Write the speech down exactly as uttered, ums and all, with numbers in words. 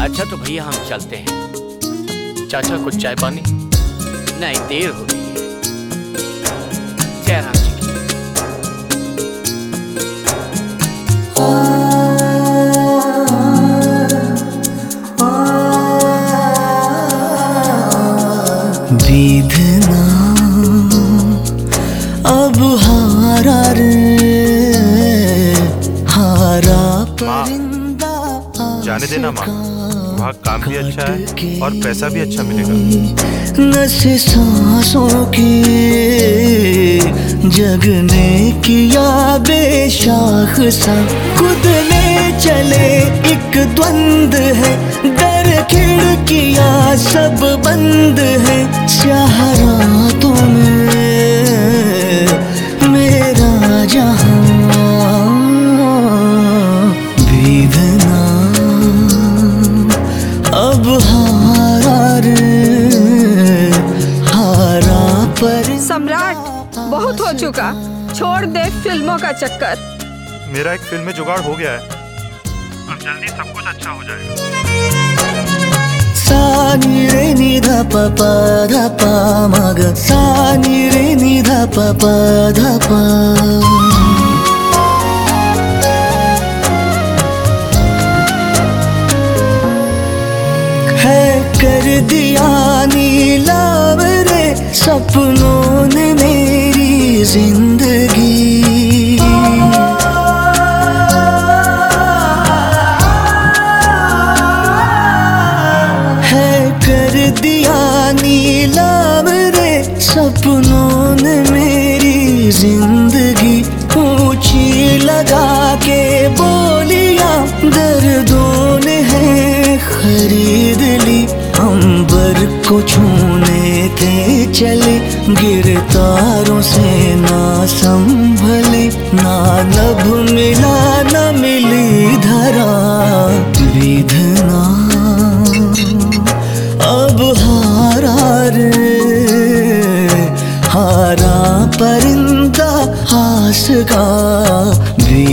अच्छा तो भैया हम चलते हैं। चाचा कुछ चाय पानी? नहीं, देर हो गई है। जय राम जी की। विधना अब हारा रे हारा परिंदा। जाने देना माँ, वहाँ काम भी अच्छा है और पैसा भी अच्छा मिलेगा। नशे सांसों की जगने किया बेशाख सा, खुद ले चले एक द्वंद है, दर खिड़कियाँ सब बंद है, स्याह रातों में मेरा जहां। विधना अब हारा रे हारा पर। सम्राट, बहुत हो चुका, छोड़ दे फिल्मों का चक्कर। मेरा एक फिल्म में जुगाड़ हो गया है, अब जल्दी सब कुछ अच्छा हो जाएगा। सानी रे नि धा पा पा धा पा मा गा, सानी रे नि धा पा पा धा पा। है कर दिया नीलाव रे सपनों ने मेरी जिंदगी। है कर दिया नीलाव रे सपनों ने मेरी जिंदगी। ऊंची लगा के बोलिया दर्दों ने है खरीद ली। अंबर को छूने थे चले, गिरतारों से ना संभले, ना नभ मिला न मिली धरा। विधना अब हारा रे हारा परिंदा हास का।